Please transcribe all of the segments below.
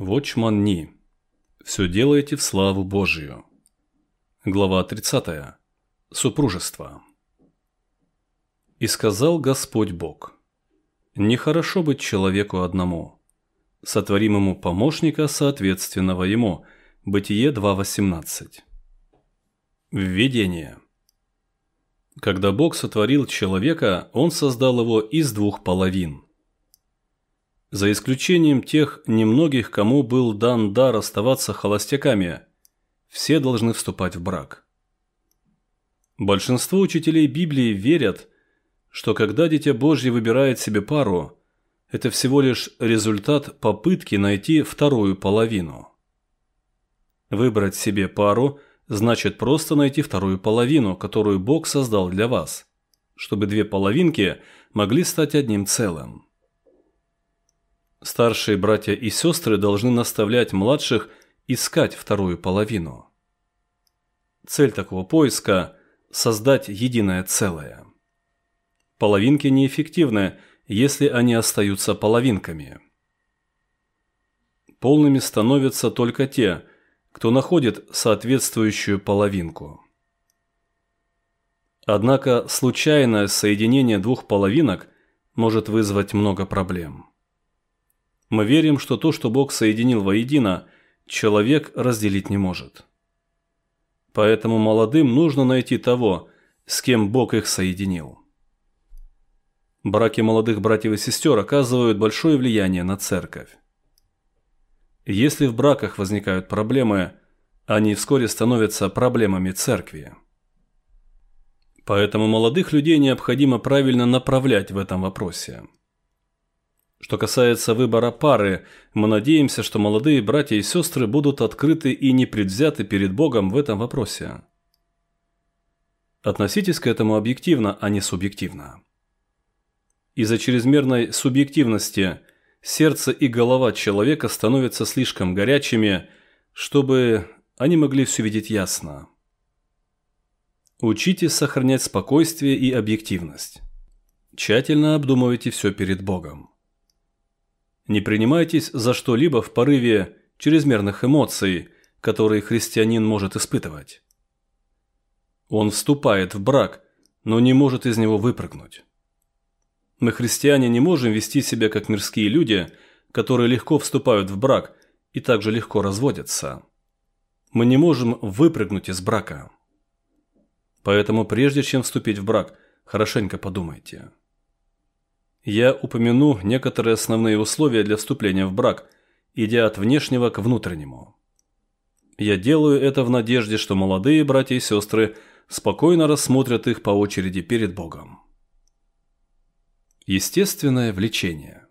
Watchman Nee. Все делаете в славу Божию. Глава 30. Супружество. «И сказал Господь Бог: нехорошо быть человеку одному, сотворим ему помощника, соответственного ему». Бытие 2:18. Введение. Когда Бог сотворил человека, Он создал его из двух половин. За исключением тех немногих, кому был дан дар оставаться холостяками, все должны вступать в брак. Большинство учителей Библии верят, что когда Дитя Божье выбирает себе пару, это всего лишь результат попытки найти вторую половину. Выбрать себе пару значит просто найти вторую половину, которую Бог создал для вас, чтобы две половинки могли стать одним целым. Старшие братья и сестры должны наставлять младших искать вторую половину. Цель такого поиска – создать единое целое. Половинки неэффективны, если они остаются половинками. Полными становятся только те, кто находит соответствующую половинку. Однако случайное соединение двух половинок может вызвать много проблем. Мы верим, что то, что Бог соединил воедино, человек разделить не может. Поэтому молодым нужно найти того, с кем Бог их соединил. Браки молодых братьев и сестер оказывают большое влияние на церковь. Если в браках возникают проблемы, они вскоре становятся проблемами церкви. Поэтому молодых людей необходимо правильно направлять в этом вопросе. Что касается выбора пары, мы надеемся, что молодые братья и сестры будут открыты и непредвзяты перед Богом в этом вопросе. Относитесь к этому объективно, а не субъективно. Из-за чрезмерной субъективности сердце и голова человека становятся слишком горячими, чтобы они могли все видеть ясно. Учитесь сохранять спокойствие и объективность. Тщательно обдумывайте все перед Богом. Не принимайтесь за что-либо в порыве чрезмерных эмоций, которые христианин может испытывать. Он вступает в брак, но не может из него выпрыгнуть. Мы, христиане, не можем вести себя как мирские люди, которые легко вступают в брак и также легко разводятся. Мы не можем выпрыгнуть из брака. Поэтому прежде чем вступить в брак, хорошенько подумайте. Я упомяну некоторые основные условия для вступления в брак, идя от внешнего к внутреннему. Я делаю это в надежде, что молодые братья и сестры спокойно рассмотрят их по очереди перед Богом. Естественное влечение.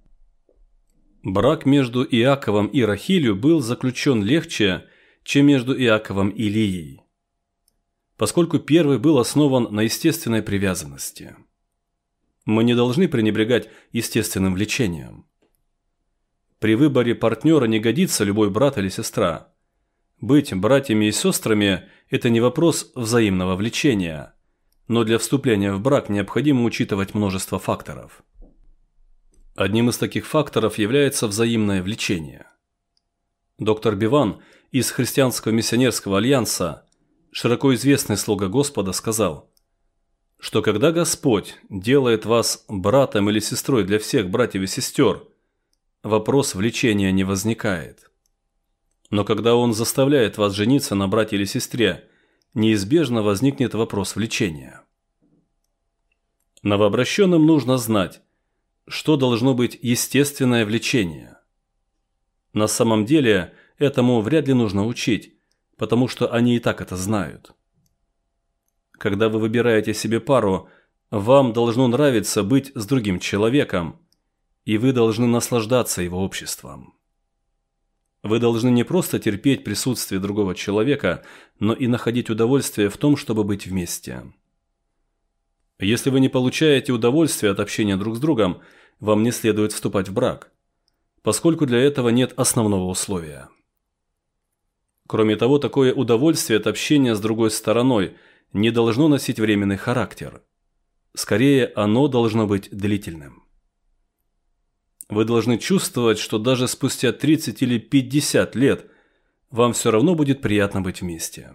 Брак между Иаковом и Рахилью был заключен легче, чем между Иаковом и Лией, поскольку первый был основан на естественной привязанности. Мы не должны пренебрегать естественным влечением. При выборе партнера не годится любой брат или сестра. Быть братьями и сестрами – это не вопрос взаимного влечения, но для вступления в брак необходимо учитывать множество факторов. Одним из таких факторов является взаимное влечение. Доктор Биван из Христианского миссионерского альянса, широко известный слуга Господа, сказал, что когда Господь делает вас братом или сестрой для всех братьев и сестер, вопрос влечения не возникает. Но когда Он заставляет вас жениться на брате или сестре, неизбежно возникнет вопрос влечения. Новообращенным нужно знать, что должно быть естественное влечение. На самом деле, этому вряд ли нужно учить, потому что они и так это знают. Когда вы выбираете себе пару, вам должно нравиться быть с другим человеком, и вы должны наслаждаться его обществом. Вы должны не просто терпеть присутствие другого человека, но и находить удовольствие в том, чтобы быть вместе. Если вы не получаете удовольствия от общения друг с другом, вам не следует вступать в брак, поскольку для этого нет основного условия. Кроме того, такое удовольствие от общения с другой стороной не должно носить временный характер. Скорее, оно должно быть длительным. Вы должны чувствовать, что даже спустя 30 или 50 лет вам все равно будет приятно быть вместе.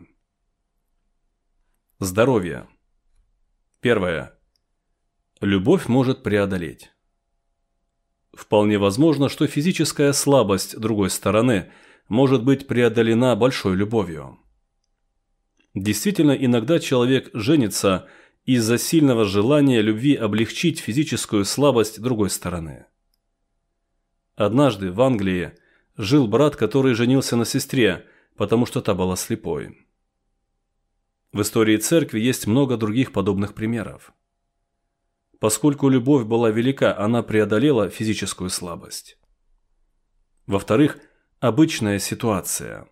Здоровье. Первое. Любовь может преодолеть. Вполне возможно, что физическая слабость другой стороны может быть преодолена большой любовью. Действительно, иногда человек женится из-за сильного желания любви облегчить физическую слабость другой стороны. Однажды в Англии жил брат, который женился на сестре, потому что та была слепой. В истории церкви есть много других подобных примеров. Поскольку любовь была велика, она преодолела физическую слабость. Во-вторых, обычная ситуация.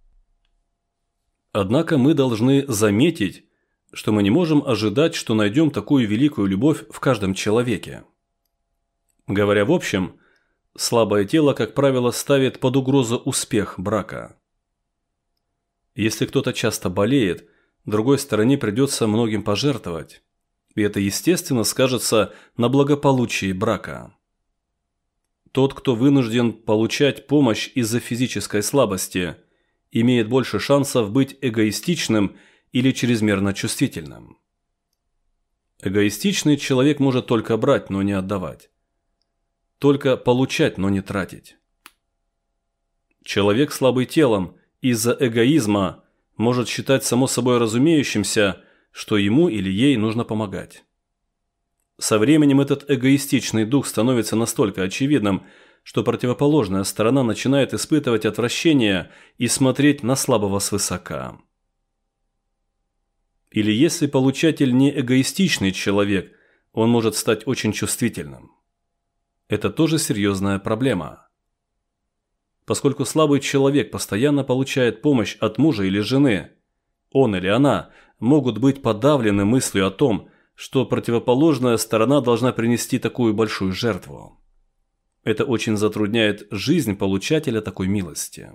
Однако мы должны заметить, что мы не можем ожидать, что найдем такую великую любовь в каждом человеке. Говоря в общем, слабое тело, как правило, ставит под угрозу успех брака. Если кто-то часто болеет, другой стороне придется многим пожертвовать, и это, естественно, скажется на благополучии брака. Тот, кто вынужден получать помощь из-за физической слабости, имеет больше шансов быть эгоистичным или чрезмерно чувствительным. Эгоистичный человек может только брать, но не отдавать. Только получать, но не тратить. Человек, слабый телом, из-за эгоизма может считать само собой разумеющимся, что ему или ей нужно помогать. Со временем этот эгоистичный дух становится настолько очевидным, что противоположная сторона начинает испытывать отвращение и смотреть на слабого свысока. Или если получатель не эгоистичный человек, он может стать очень чувствительным. Это тоже серьезная проблема. Поскольку слабый человек постоянно получает помощь от мужа или жены, он или она могут быть подавлены мыслью о том, что противоположная сторона должна принести такую большую жертву. Это очень затрудняет жизнь получателя такой милости.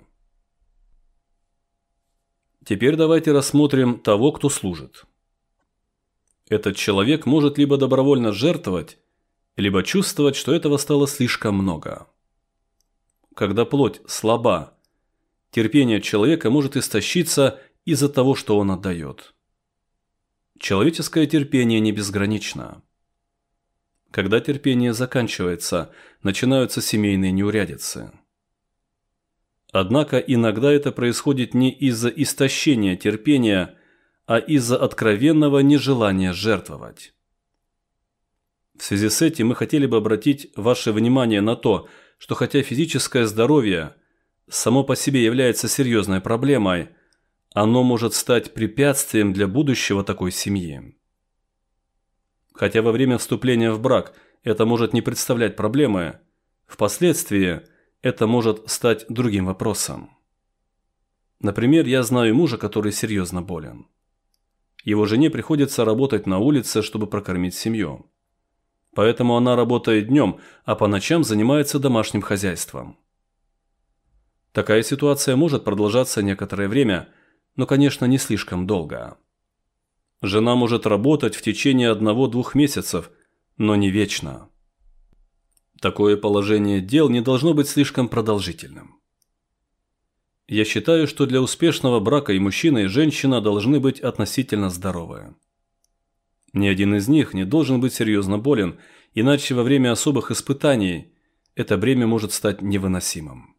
Теперь давайте рассмотрим того, кто служит. Этот человек может либо добровольно жертвовать, либо чувствовать, что этого стало слишком много. Когда плоть слаба, терпение человека может истощиться из-за того, что он отдает. Человеческое терпение не безгранично. Когда терпение заканчивается, начинаются семейные неурядицы. Однако иногда это происходит не из-за истощения терпения, а из-за откровенного нежелания жертвовать. В связи с этим мы хотели бы обратить ваше внимание на то, что хотя физическое здоровье само по себе является серьезной проблемой, оно может стать препятствием для будущего такой семьи. Хотя во время вступления в брак это может не представлять проблемы, впоследствии это может стать другим вопросом. Например, я знаю мужа, который серьезно болен. Его жене приходится работать на улице, чтобы прокормить семью. Поэтому она работает днем, а по ночам занимается домашним хозяйством. Такая ситуация может продолжаться некоторое время, но, конечно, не слишком долго. Жена может работать в течение 1-2 месяцев, но не вечно. Такое положение дел не должно быть слишком продолжительным. Я считаю, что для успешного брака и мужчина, и женщина должны быть относительно здоровы. Ни один из них не должен быть серьезно болен, иначе во время особых испытаний это бремя может стать невыносимым.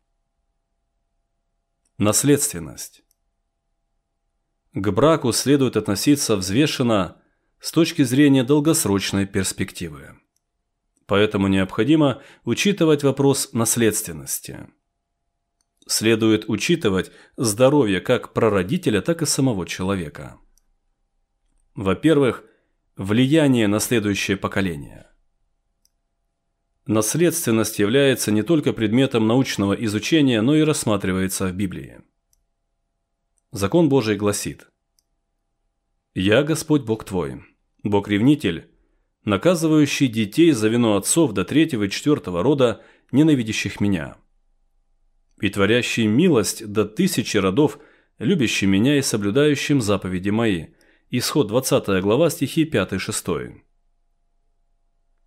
Наследственность. К браку следует относиться взвешенно с точки зрения долгосрочной перспективы. Поэтому необходимо учитывать вопрос наследственности. Следует учитывать здоровье как прародителя, так и самого человека. Во-первых, влияние на следующее поколение. Наследственность является не только предметом научного изучения, но и рассматривается в Библии. Закон Божий гласит: «Я Господь Бог твой, Бог-ревнитель, наказывающий детей за вину отцов до 3-го и 4-го рода, ненавидящих меня, и творящий милость до 1000 родов, любящим меня и соблюдающим заповеди мои». Исход 20 глава, стихи 5-6.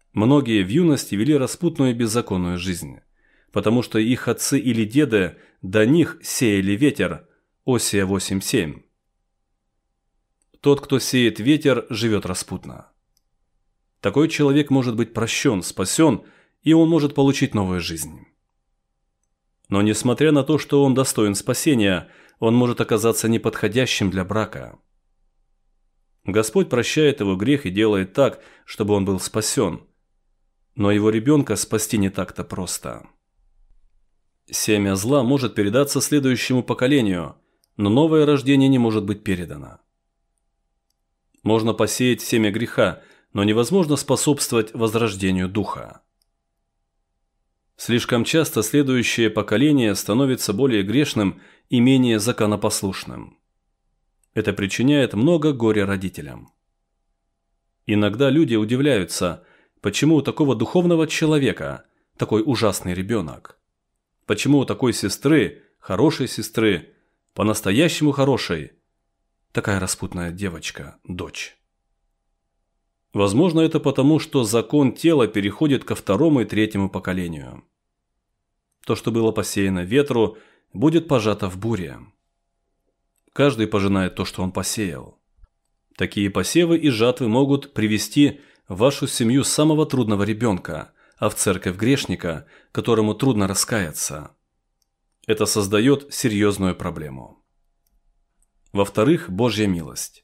Многие в юности вели распутную и беззаконную жизнь, потому что их отцы или деды до них сеяли ветер. Осия 8:7. Тот, кто сеет ветер, живет распутно. Такой человек может быть прощен, спасен, и он может получить новую жизнь. Но несмотря на то, что он достоин спасения, он может оказаться неподходящим для брака. Господь прощает его грех и делает так, чтобы он был спасен. Но его ребенка спасти не так-то просто. Семя зла может передаться следующему поколению, но новое рождение не может быть передано. Можно посеять семя греха, но невозможно способствовать возрождению духа. Слишком часто следующее поколение становится более грешным и менее законопослушным. Это причиняет много горя родителям. Иногда люди удивляются, почему у такого духовного человека такой ужасный ребенок. Почему у такой сестры, хорошей сестры, по-настоящему хорошей, такая распутная девочка, дочь. Возможно, это потому, что закон тела переходит ко второму и третьему поколению. То, что было посеяно ветру, будет пожато в буре. Каждый пожинает то, что он посеял. Такие посевы и жатвы могут привести в вашу семью самого трудного ребенка, а в церковь грешника, которому трудно раскаяться. Это создает серьезную проблему. Во-вторых, Божья милость.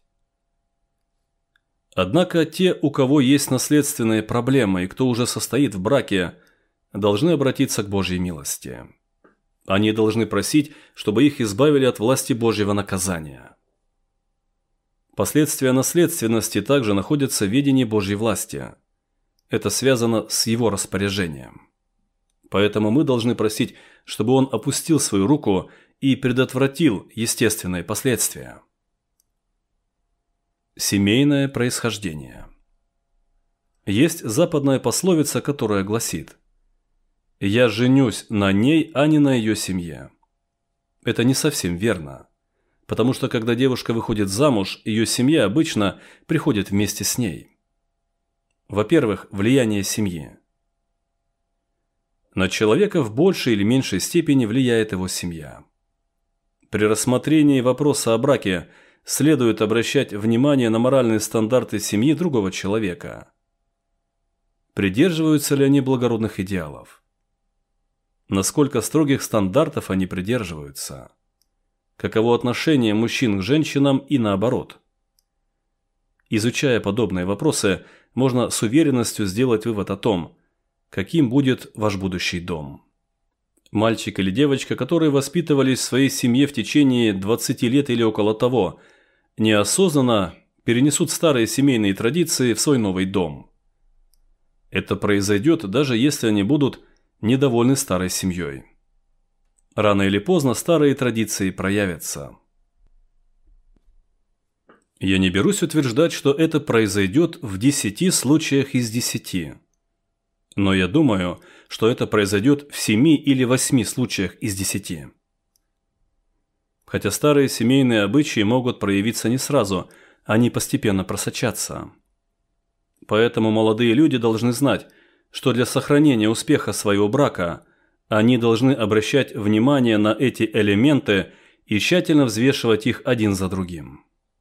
Однако те, у кого есть наследственные проблемы и кто уже состоит в браке, должны обратиться к Божьей милости. Они должны просить, чтобы их избавили от власти Божьего наказания. Последствия наследственности также находятся в ведении Божьей власти. Это связано с его распоряжением. Поэтому мы должны просить, чтобы он опустил свою руку и предотвратил естественные последствия. Семейное происхождение. Есть западная пословица, которая гласит: «Я женюсь на ней, а не на ее семье». Это не совсем верно, потому что когда девушка выходит замуж, ее семья обычно приходит вместе с ней. Во-первых, влияние семьи. На человека в большей или меньшей степени влияет его семья. При рассмотрении вопроса о браке следует обращать внимание на моральные стандарты семьи другого человека. Придерживаются ли они благородных идеалов? Насколько строгих стандартов они придерживаются? Каково отношение мужчин к женщинам и наоборот? Изучая подобные вопросы, можно с уверенностью сделать вывод о том, каким будет ваш будущий дом. Мальчик или девочка, которые воспитывались в своей семье в течение 20 лет или около того, неосознанно перенесут старые семейные традиции в свой новый дом. Это произойдет, даже если они будут недовольны старой семьей. Рано или поздно старые традиции проявятся. Я не берусь утверждать, что это произойдет в 10 случаях из 10. Но я думаю, что это произойдет в 7 или 8 случаях из 10. Хотя старые семейные обычаи могут проявиться не сразу, они постепенно просочатся. Поэтому молодые люди должны знать, что для сохранения успеха своего брака они должны обращать внимание на эти элементы и тщательно взвешивать их один за другим.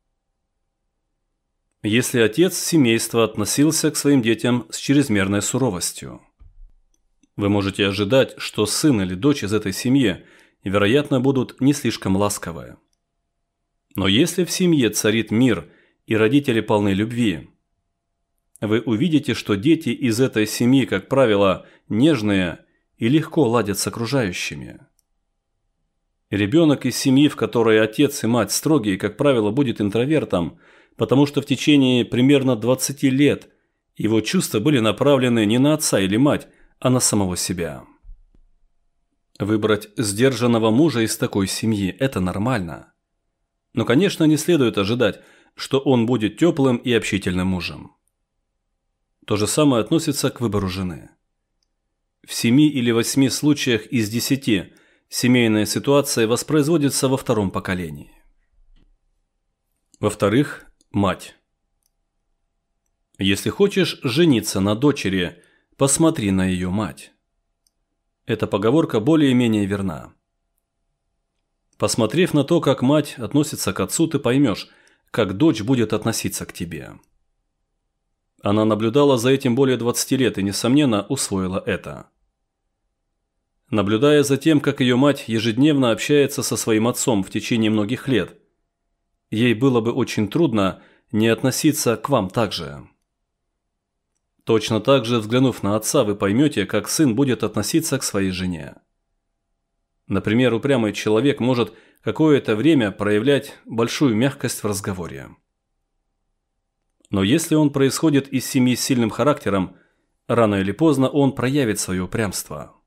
Если отец семейства относился к своим детям с чрезмерной суровостью, вы можете ожидать, что сын или дочь из этой семьи, вероятно, будут не слишком ласковые. Но если в семье царит мир и родители полны любви, вы увидите, что дети из этой семьи, как правило, нежные и легко ладят с окружающими. Ребенок из семьи, в которой отец и мать строгие, как правило, будет интровертом, потому что в течение примерно 20 лет его чувства были направлены не на отца или мать, а на самого себя. Выбрать сдержанного мужа из такой семьи – это нормально. Но, конечно, не следует ожидать, что он будет теплым и общительным мужем. То же самое относится к выбору жены. В 7 или 8 случаях из 10 семейная ситуация воспроизводится во втором поколении. Во-вторых, мать. Если хочешь жениться на дочери, посмотри на ее мать. Эта поговорка более-менее верна. Посмотрев на то, как мать относится к отцу, ты поймешь, как дочь будет относиться к тебе. Она наблюдала за этим более 20 лет и, несомненно, усвоила это. Наблюдая за тем, как ее мать ежедневно общается со своим отцом в течение многих лет, ей было бы очень трудно не относиться к вам так же. Точно так же, взглянув на отца, вы поймете, как сын будет относиться к своей жене. Например, упрямый человек может какое-то время проявлять большую мягкость в разговоре. Но если он происходит из семьи с сильным характером, рано или поздно он проявит свое упрямство.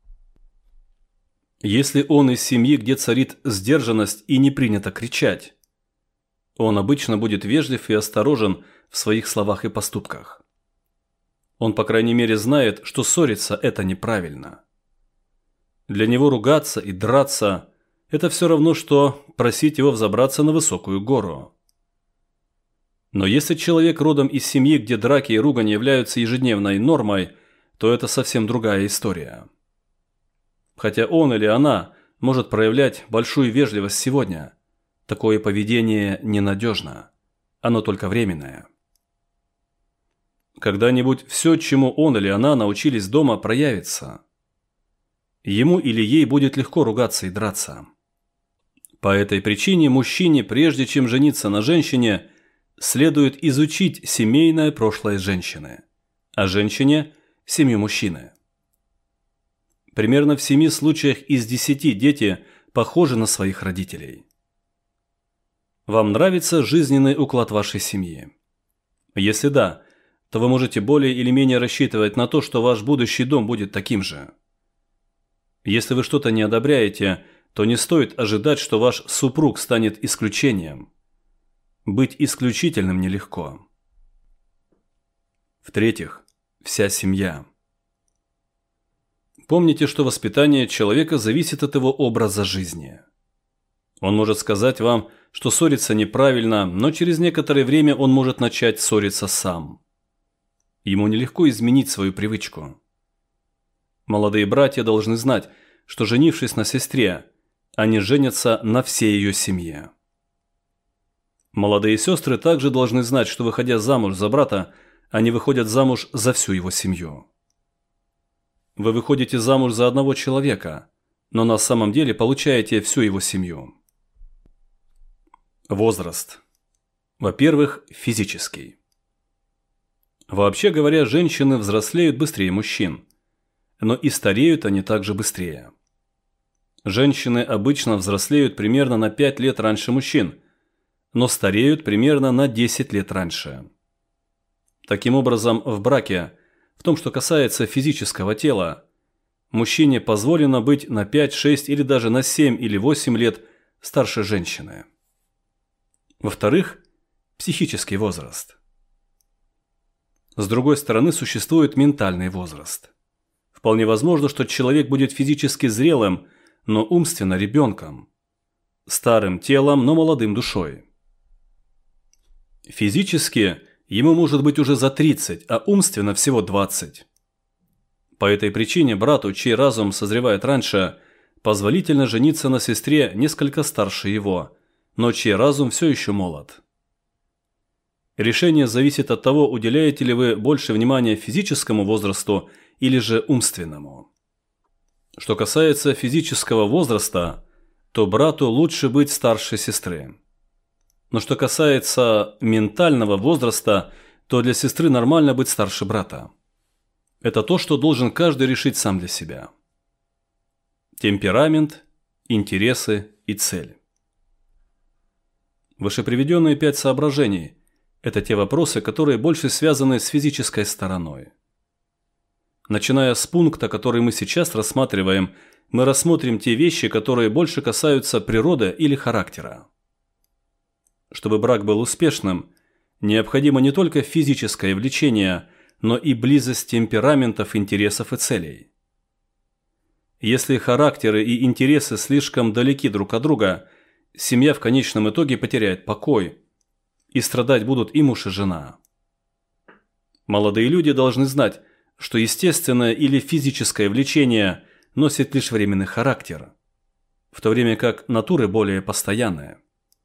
Если он из семьи, где царит сдержанность и не принято кричать, он обычно будет вежлив и осторожен в своих словах и поступках. Он, по крайней мере, знает, что ссориться – это неправильно. Для него ругаться и драться – это все равно, что просить его взобраться на высокую гору. Но если человек родом из семьи, где драки и ругань являются ежедневной нормой, то это совсем другая история. Хотя он или она может проявлять большую вежливость сегодня, такое поведение ненадежно, оно только временное. Когда-нибудь все, чему он или она научились дома, проявится. Ему или ей будет легко ругаться и драться. По этой причине мужчине, прежде чем жениться на женщине, следует изучить семейное прошлое женщины, а женщине – семью мужчины. Примерно в 7 случаях из 10 дети похожи на своих родителей. Вам нравится жизненный уклад вашей семьи? Если да, то вы можете более или менее рассчитывать на то, что ваш будущий дом будет таким же. Если вы что-то не одобряете, то не стоит ожидать, что ваш супруг станет исключением. Быть исключительным нелегко. В-третьих, вся семья. Помните, что воспитание человека зависит от его образа жизни. Он может сказать вам, что ссориться неправильно, но через некоторое время он может начать ссориться сам. Ему нелегко изменить свою привычку. Молодые братья должны знать, что, женившись на сестре, они женятся на всей ее семье. Молодые сестры также должны знать, что, выходя замуж за брата, они выходят замуж за всю его семью. Вы выходите замуж за одного человека, но на самом деле получаете всю его семью. Возраст. Во-первых, физический. Вообще говоря, женщины взрослеют быстрее мужчин, но и стареют они также быстрее. Женщины обычно взрослеют примерно на 5 лет раньше мужчин, но стареют примерно на 10 лет раньше. Таким образом, в браке, в том, что касается физического тела, мужчине позволено быть на 5, 6 или даже на 7 или 8 лет старше женщины. Во-вторых, психический возраст. С другой стороны, существует ментальный возраст. Вполне возможно, что человек будет физически зрелым, но умственно ребенком. Старым телом, но молодым душой. Физически ему может быть уже за 30, а умственно всего 20. По этой причине брату, чей разум созревает раньше, позволительно жениться на сестре несколько старше его, но чей разум все еще молод. Решение зависит от того, уделяете ли вы больше внимания физическому возрасту или же умственному. Что касается физического возраста, то брату лучше быть старше сестры. Но что касается ментального возраста, то для сестры нормально быть старше брата. Это то, что должен каждый решить сам для себя. Темперамент, интересы и цель. Вышеприведенные 5 соображений – это те вопросы, которые больше связаны с физической стороной. Начиная с пункта, который мы сейчас рассматриваем, мы рассмотрим те вещи, которые больше касаются природы или характера. Чтобы брак был успешным, необходимо не только физическое влечение, но и близость темпераментов, интересов и целей. Если характеры и интересы слишком далеки друг от друга, семья в конечном итоге потеряет покой, и страдать будут и муж, и жена. Молодые люди должны знать, что естественное или физическое влечение носит лишь временный характер, в то время как натуры более постоянные.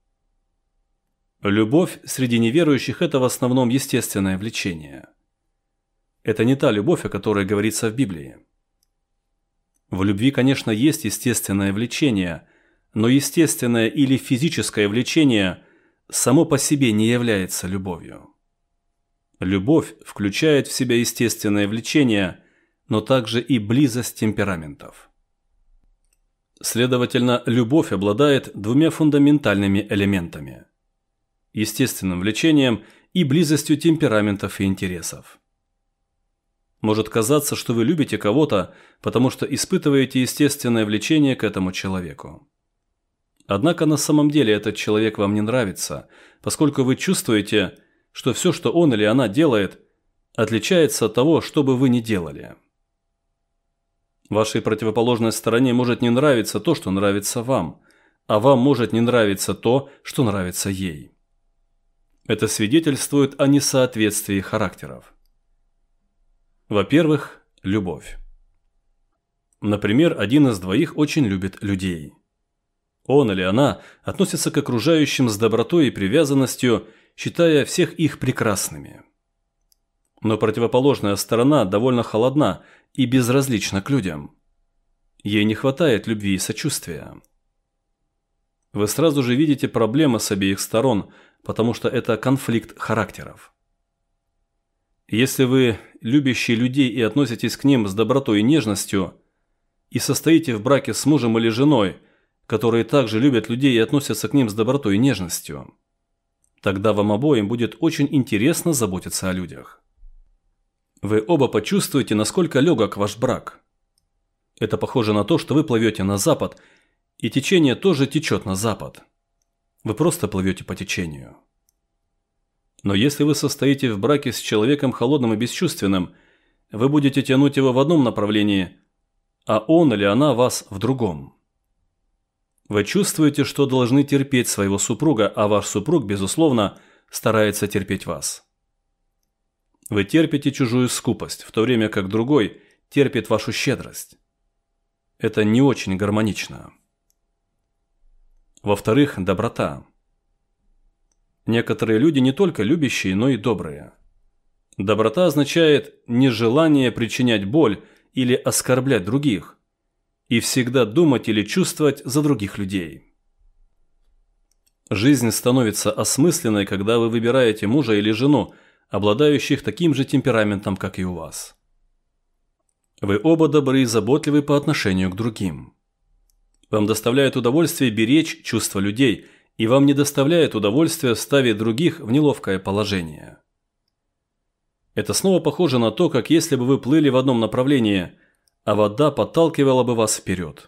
Любовь среди неверующих – это в основном естественное влечение. Это не та любовь, о которой говорится в Библии. В любви, конечно, есть естественное влечение, но естественное или физическое влечение само по себе не является любовью. Любовь включает в себя естественное влечение, но также и близость темпераментов. Следовательно, любовь обладает двумя фундаментальными элементами – естественным влечением и близостью темпераментов и интересов. Может казаться, что вы любите кого-то, потому что испытываете естественное влечение к этому человеку. Однако на самом деле этот человек вам не нравится, поскольку вы чувствуете, что все, что он или она делает, отличается от того, что бы вы ни делали. Вашей противоположной стороне может не нравиться то, что нравится вам, а вам может не нравиться то, что нравится ей. Это свидетельствует о несоответствии характеров. Во-первых, любовь. Например, один из двоих очень любит людей. Он или она относится к окружающим с добротой и привязанностью, считая всех их прекрасными. Но противоположная сторона довольно холодна и безразлична к людям. Ей не хватает любви и сочувствия. Вы сразу же видите проблемы с обеих сторон, потому что это конфликт характеров. Если вы любящие людей и относитесь к ним с добротой и нежностью, и состоите в браке с мужем или женой, которые также любят людей и относятся к ним с добротой и нежностью, тогда вам обоим будет очень интересно заботиться о людях. Вы оба почувствуете, насколько легок ваш брак. Это похоже на то, что вы плывете на запад, и течение тоже течет на запад. Вы просто плывете по течению. Но если вы состоите в браке с человеком холодным и бесчувственным, вы будете тянуть его в одном направлении, а он или она вас в другом. Вы чувствуете, что должны терпеть своего супруга, а ваш супруг, безусловно, старается терпеть вас. Вы терпите чужую скупость, в то время как другой терпит вашу щедрость. Это не очень гармонично. Во-вторых, доброта. Некоторые люди не только любящие, но и добрые. Доброта означает нежелание причинять боль или оскорблять других, и всегда думать или чувствовать за других людей. Жизнь становится осмысленной, когда вы выбираете мужа или жену, обладающих таким же темпераментом, как и у вас. Вы оба добры и заботливы по отношению к другим. Вам доставляет удовольствие беречь чувства людей, и вам не доставляет удовольствия ставить других в неловкое положение. Это снова похоже на то, как если бы вы плыли в одном направлении, а вода подталкивала бы вас вперед.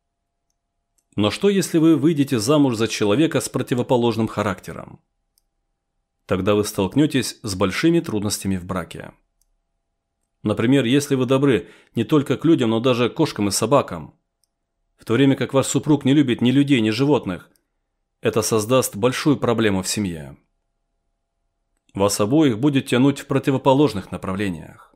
Но что, если вы выйдете замуж за человека с противоположным характером? Тогда вы столкнетесь с большими трудностями в браке. Например, если вы добры не только к людям, но даже к кошкам и собакам, в то время как ваш супруг не любит ни людей, ни животных, это создаст большую проблему в семье. Вас обоих будет тянуть в противоположных направлениях.